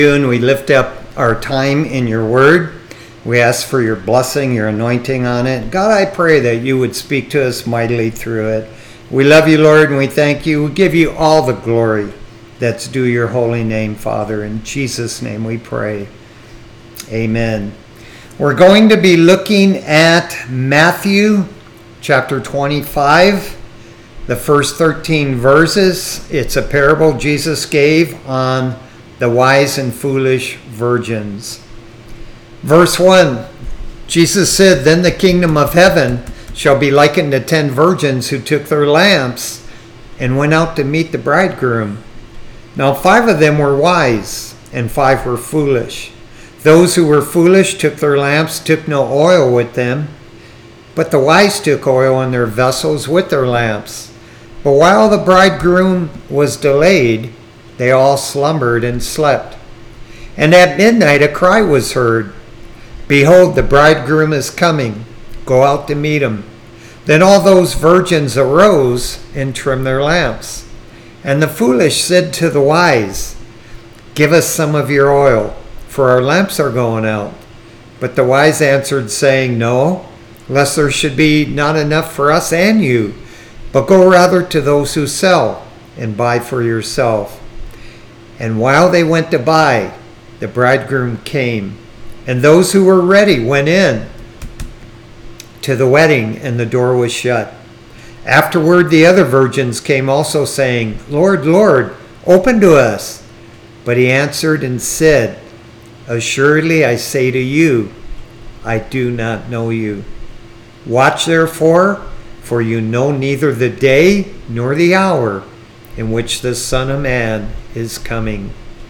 And we lift up our time in your word. We ask for your blessing, your anointing on it. God, I pray that you would speak to us mightily through it. We love you, Lord, and we thank you. We give you all the glory that's due your holy name, Father. In Jesus' name we pray. Amen. We're going to be looking at Matthew chapter 25, the first 13 verses. It's a parable Jesus gave on the wise and foolish virgins. Verse 1, Jesus said, "Then the kingdom of heaven shall be likened to 10 virgins who took their lamps and went out to meet the bridegroom. Now 5 of them were wise, and 5 were foolish. Those who were foolish took their lamps, took no oil with them, but the wise took oil in their vessels with their lamps. But while the bridegroom was delayed, they all slumbered and slept. And at midnight a cry was heard, 'Behold, the bridegroom is coming. Go out to meet him.' Then all those virgins arose and trimmed their lamps. And the foolish said to the wise, 'Give us some of your oil, for our lamps are going out.' But the wise answered, saying, 'No, lest there should be not enough for us and you, but go rather to those who sell and buy for yourself.' And while they went to buy, the bridegroom came, and those who were ready went in to the wedding, and the door was shut. Afterward the other virgins came also, saying, 'Lord, Lord, open to us.' But he answered and said, 'Assuredly I say to you, I do not know you. Watch therefore, for you know neither the day nor the hour in which the Son of Man is coming.'"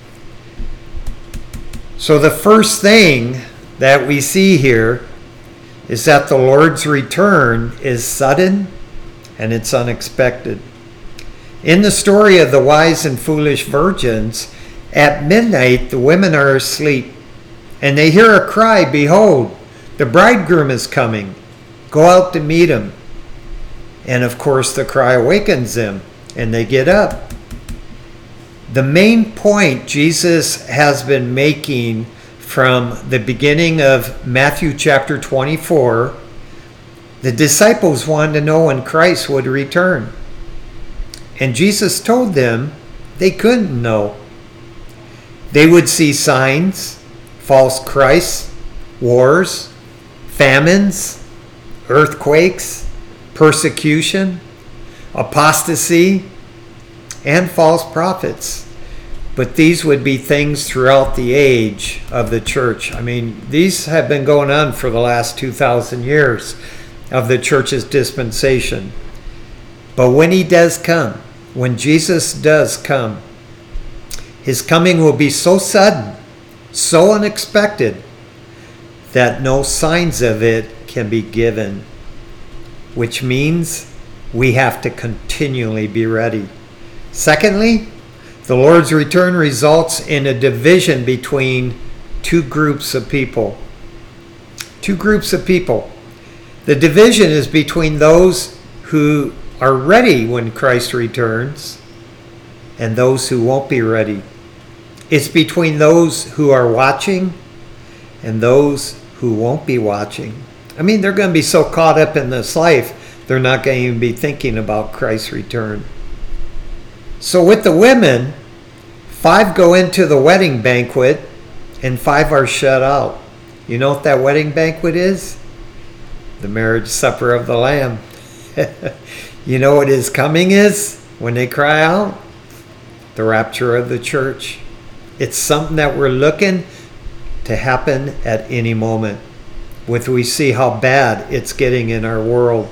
So the first thing that we see here is that the Lord's return is sudden and it's unexpected. In the story of the wise and foolish virgins, at midnight the women are asleep, and they hear a cry, "Behold, the bridegroom is coming. Go out to meet him." And of course the cry awakens them, and they get up. The main point Jesus has been making from the beginning of Matthew chapter 24, the disciples wanted to know when Christ would return. And Jesus told them they couldn't know. They would see signs, false Christs, wars, famines, earthquakes, persecution, apostasy, and false prophets. But these would be things throughout the age of the church. I mean, these have been going on for the last 2,000 years of the church's dispensation. But when he does come, when Jesus does come, his coming will be so sudden, so unexpected, that no signs of it can be given, which means we have to continually be ready. Secondly, the Lord's return results in a division between 2 groups of people. 2 groups of people. The division is between those who are ready when Christ returns and those who won't be ready. It's between those who are watching and those who won't be watching. I mean, they're going to be so caught up in this life, they're not going to even be thinking about Christ's return. So with the women, 5 go into the wedding banquet and 5 are shut out. You know what that wedding banquet is? The marriage supper of the Lamb. You know what his coming is when they cry out? The rapture of the church. It's something that we're looking to happen at any moment. We see how bad it's getting in our world.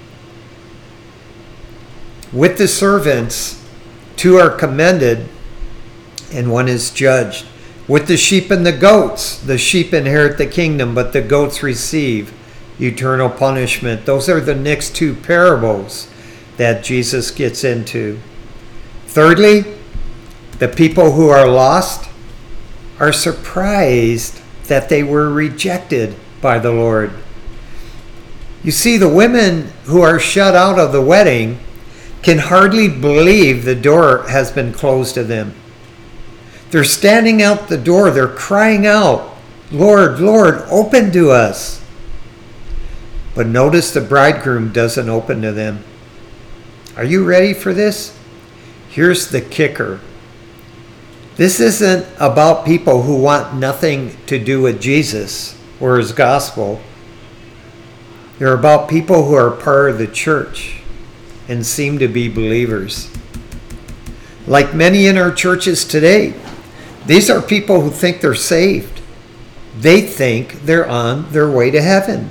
With the servants, 2 are commended and 1 is judged. With the sheep and the goats, the sheep inherit the kingdom, but the goats receive eternal punishment. Those are the next 2 parables that Jesus gets into. Thirdly, the people who are lost are surprised that they were rejected by the Lord. You see, the women who are shut out of the wedding can hardly believe the door has been closed to them. They're standing out the door. They're crying out, Lord, Lord, open to us. But notice the bridegroom doesn't open to them. Are you ready for this? Here's the kicker. This isn't about people who want nothing to do with Jesus or his gospel. They're about people who are part of the church and seem to be believers. Like many in our churches today, these are people who think they're saved. They think they're on their way to heaven,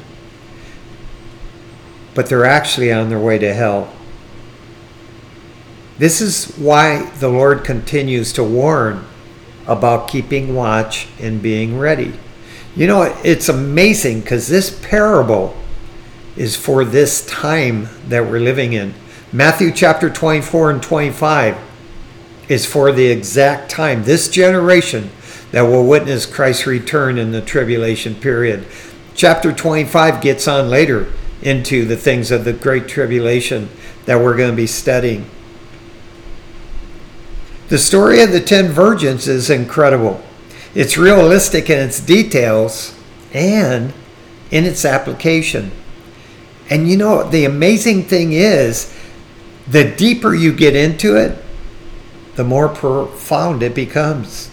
but they're actually on their way to hell. This is why the Lord continues to warn about keeping watch and being ready. You know, it's amazing because this parable is for this time that we're living in. Matthew chapter 24 and 25 is for the exact time, this generation that will witness Christ's return in the tribulation period. Chapter 25 gets on later into the things of the Great Tribulation that we're going to be studying. The story of the 10 virgins is incredible. It's realistic in its details and in its application. And you know, the amazing thing is, the deeper you get into it, the more profound it becomes.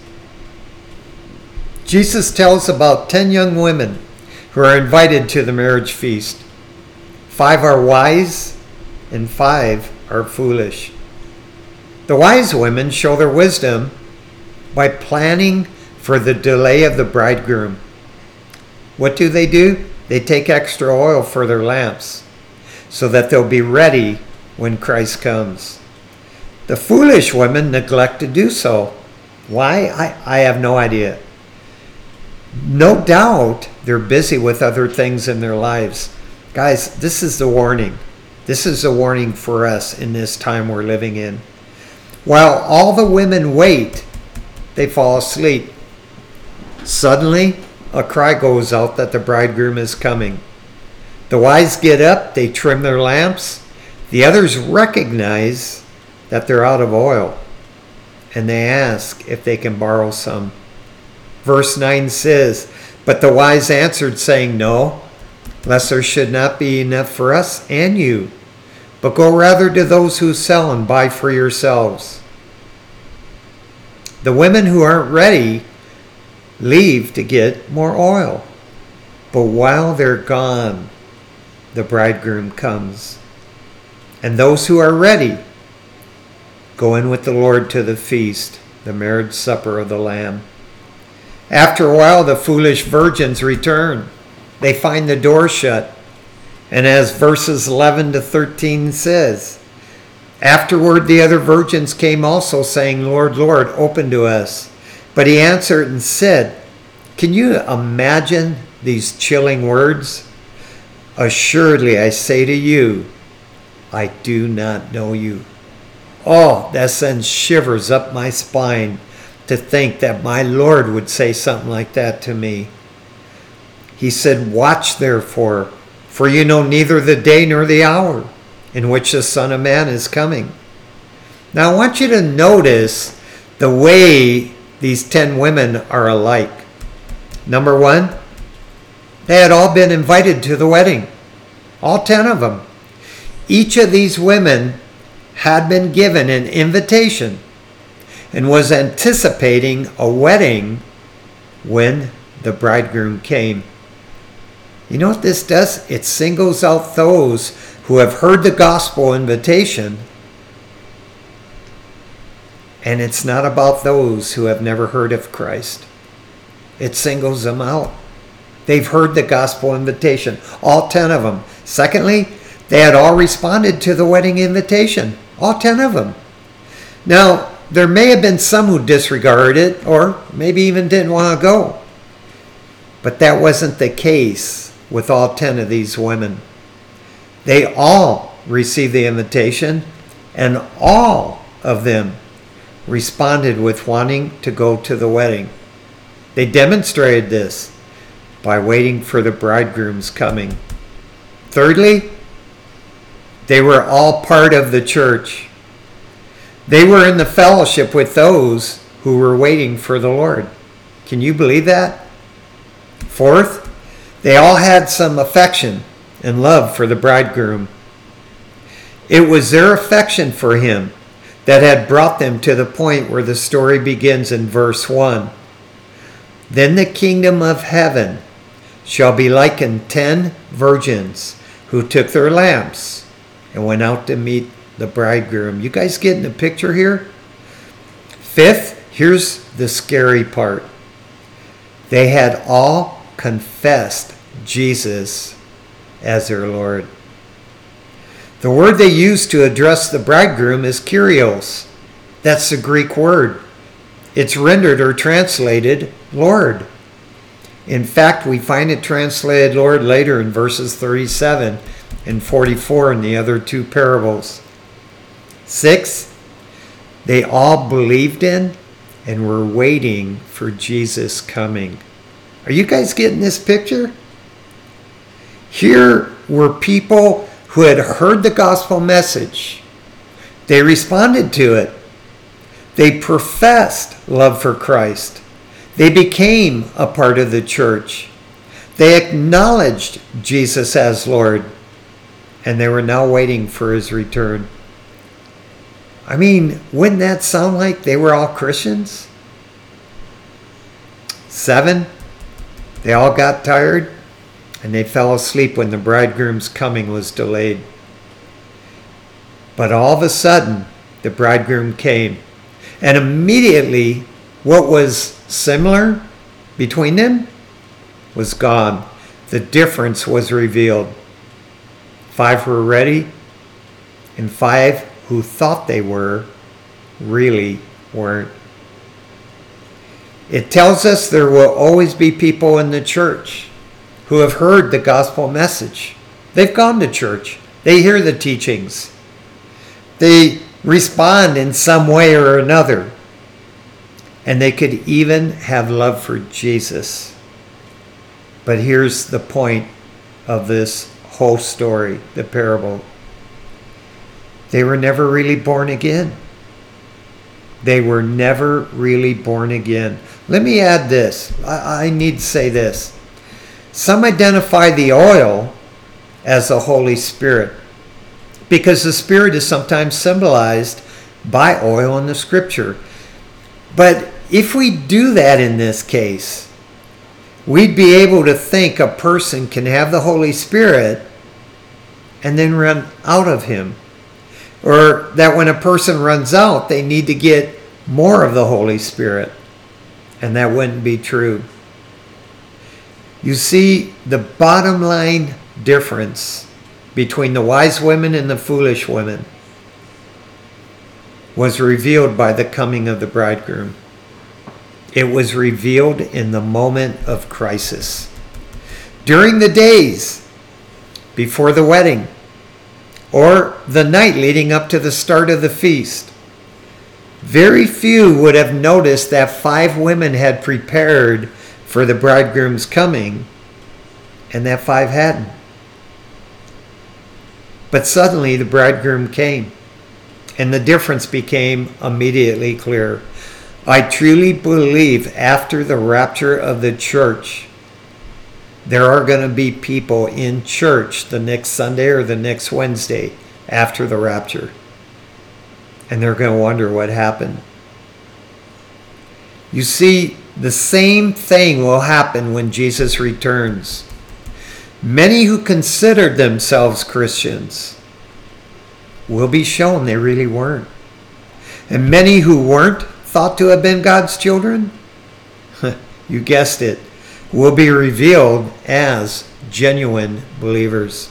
Jesus tells about 10 young women who are invited to the marriage feast. 5 are wise and 5 are foolish. The wise women show their wisdom by planning for the delay of the bridegroom. What do? They take extra oil for their lamps so that they'll be ready when Christ comes. The foolish women neglect to do so. Why? I have no idea. No doubt they're busy with other things in their lives. Guys, this is the warning. This is a warning for us in this time we're living in. While all the women wait, they fall asleep. Suddenly, a cry goes out that the bridegroom is coming. The wise get up, they trim their lamps. The others recognize that they're out of oil, and they ask if they can borrow some. Verse 9 says, "But the wise answered, saying, No, lest there should not be enough for us and you. But go rather to those who sell and buy for yourselves." The women who aren't ready leave to get more oil. But while they're gone, the bridegroom comes. And those who are ready go in with the Lord to the feast, the marriage supper of the Lamb. After a while, the foolish virgins return. They find the door shut. And as verses 11 to 13 says, "Afterward the other virgins came also, saying, Lord, Lord, open to us. But he answered and said," can you imagine these chilling words? "Assuredly, I say to you, I do not know you." Oh, that sends shivers up my spine to think that my Lord would say something like that to me. He said, "Watch therefore, for you know neither the day nor the hour in which the Son of Man is coming." Now I want you to notice the way these 10 women are alike. Number 1, they had all been invited to the wedding. All 10 of them. Each of these women had been given an invitation and was anticipating a wedding when the bridegroom came. You know what this does? It singles out those who have heard the gospel invitation, and it's not about those who have never heard of Christ. It singles them out. They've heard the gospel invitation, all 10 of them. Secondly, they had all responded to the wedding invitation, all 10 of them. Now, there may have been some who disregarded it or maybe even didn't want to go. But that wasn't the case with all 10 of these women. They all received the invitation, and all of them responded with wanting to go to the wedding. They demonstrated this by waiting for the bridegroom's coming. Thirdly, they were all part of the church. They were in the fellowship with those who were waiting for the Lord. Can you believe that? Fourth, they all had some affection and love for the bridegroom. It was their affection for him that had brought them to the point where the story begins in verse 1. Then the kingdom of heaven shall be likened 10 virgins who took their lamps and went out to meet the bridegroom. You guys getting the picture here? Fifth, here's the scary part. They had all confessed Jesus as their Lord. The word they used to address the bridegroom is Kyrios. That's the Greek word. It's rendered or translated Lord. In fact, we find it translated Lord later in verses 37 and 44 in the other two parables. Sixth, they all believed in and were waiting for Jesus coming. Are you guys getting this picture? Here were people who had heard the gospel message. They responded to it. They professed love for Christ. They became a part of the church. They acknowledged Jesus as Lord, and they were now waiting for his return. I mean, wouldn't that sound like they were all Christians? 7, they all got tired and they fell asleep when the bridegroom's coming was delayed. But all of a sudden, the bridegroom came, and immediately what was similar between them was gone. The difference was revealed. 5 were ready, and 5 who thought they were really weren't. It tells us there will always be people in the church who have heard the gospel message. They've gone to church. They hear the teachings. They respond in some way or another. And they could even have love for Jesus. But here's the point of this whole story, the parable. They were never really born again. They were never really born again. Let me add this. I need to say this. Some identify the oil as the Holy Spirit because the Spirit is sometimes symbolized by oil in the Scripture. But if we do that in this case, we'd be able to think a person can have the Holy Spirit and then run out of him. Or that when a person runs out, they need to get more of the Holy Spirit. And that wouldn't be true. You see, the bottom line difference between the wise women and the foolish women was revealed by the coming of the bridegroom. It was revealed in the moment of crisis. During the days before the wedding, or the night leading up to the start of the feast, very few would have noticed that 5 women had prepared for the bridegroom's coming, and that 5 hadn't. But suddenly the bridegroom came, and the difference became immediately clear. I truly believe after the rapture of the church, there are going to be people in church the next Sunday or the next Wednesday after the rapture. And they're going to wonder what happened. You see, the same thing will happen when Jesus returns. Many who considered themselves Christians will be shown they really weren't. And many who weren't thought to have been God's children, you guessed it, will be revealed as genuine believers.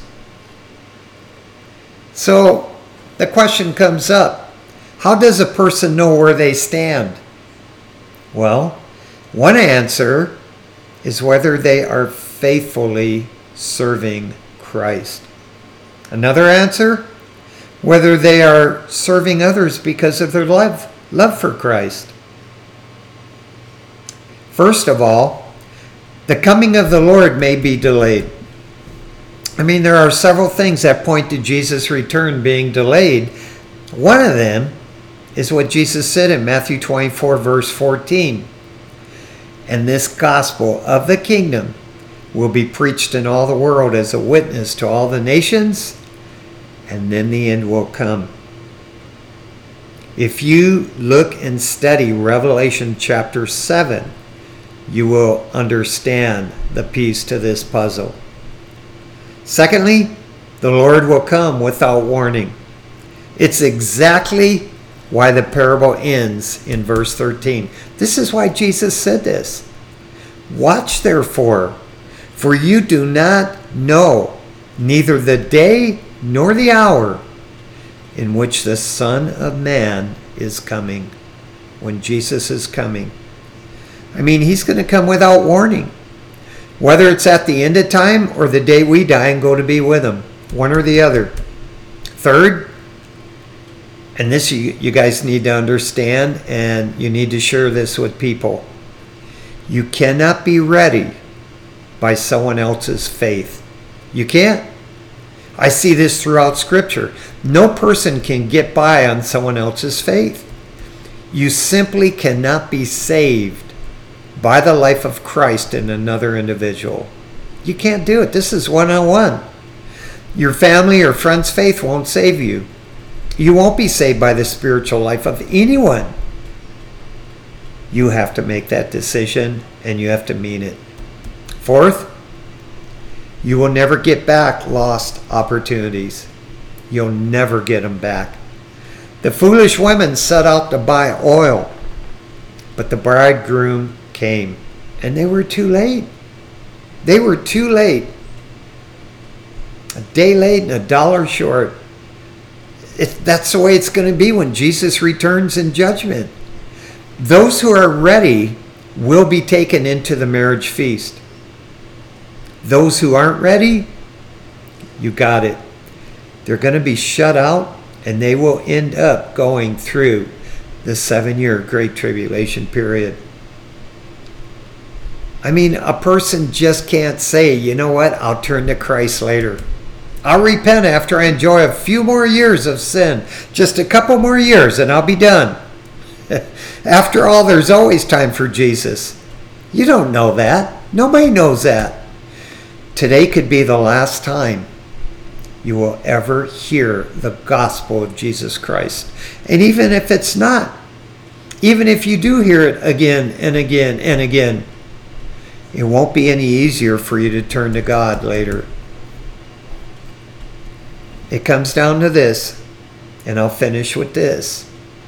So the question comes up, how does a person know where they stand? Well, one answer is whether they are faithfully serving Christ. Another answer, whether they are serving others because of their love for Christ. First of all, the coming of the Lord may be delayed. I mean, there are several things that point to Jesus' return being delayed. One of them is what Jesus said in Matthew 24, verse 14. And this gospel of the kingdom will be preached in all the world as a witness to all the nations, and then the end will come. If you look and study Revelation chapter 7, you will understand the piece to this puzzle. Secondly, the Lord will come without warning. It's exactly why the parable ends in verse 13. This is why Jesus said this. Watch therefore, for you do not know neither the day nor the hour in which the Son of Man is coming. When Jesus is coming. I mean, he's going to come without warning. Whether it's at the end of time or the day we die and go to be with him. One or the other. Third, and this you guys need to understand, and you need to share this with people. You cannot be ready by someone else's faith. You can't. I see this throughout Scripture. No person can get by on someone else's faith. You simply cannot be saved by the life of Christ in another individual. You can't do it. This is one-on-one. Your family or friend's faith won't save you. You won't be saved by the spiritual life of anyone. You have to make that decision, and you have to mean it. Fourth, you will never get back lost opportunities. You'll never get them back. The foolish women set out to buy oil, but the bridegroom came, and they were too late. They were too late. A day late and a dollar short. That's the way it's going to be when Jesus returns in judgment. Those who are ready will be taken into the marriage feast. Those who aren't ready, you got it. They're going to be shut out, and they will end up going through the 7-year Great Tribulation period. I mean, a person just can't say, you know what, I'll turn to Christ later. I'll repent after I enjoy a few more years of sin. Just a couple more years and I'll be done. After all, there's always time for Jesus. You don't know that. Nobody knows that. Today could be the last time you will ever hear the gospel of Jesus Christ. And even if it's not, even if you do hear it again and again and again, it won't be any easier for you to turn to God later. It comes down to this, and I'll finish with this.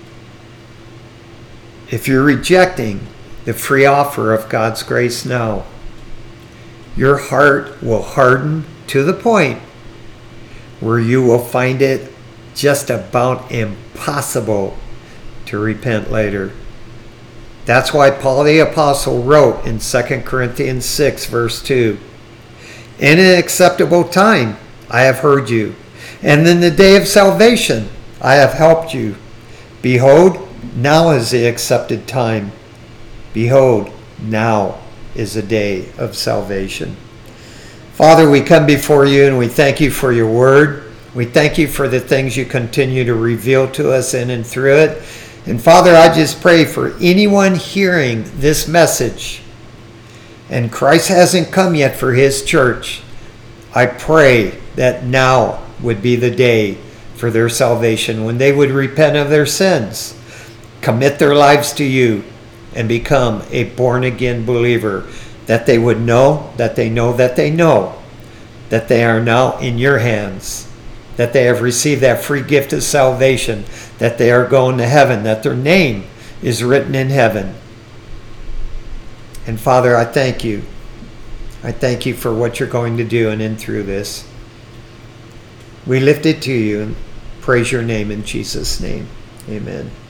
If you're rejecting the free offer of God's grace now, your heart will harden to the point where you will find it just about impossible to repent later. That's why Paul the Apostle wrote in 2 Corinthians 6, verse 2, "In an acceptable time I have heard you, and in the day of salvation I have helped you. Behold, now is the accepted time. Behold, now is the day of salvation." Father, we come before you and we thank you for your word. We thank you for the things you continue to reveal to us in and through it. And Father, I just pray for anyone hearing this message, and Christ hasn't come yet for his church. I pray that now would be the day for their salvation, when they would repent of their sins, commit their lives to you, and become a born-again believer, that they would know that they know that they know that they are now in your hands, that they have received that free gift of salvation, that they are going to heaven, that their name is written in heaven. And Father, I thank you. I thank you for what you're going to do in and through this. We lift it to you and praise your name in Jesus' name. Amen.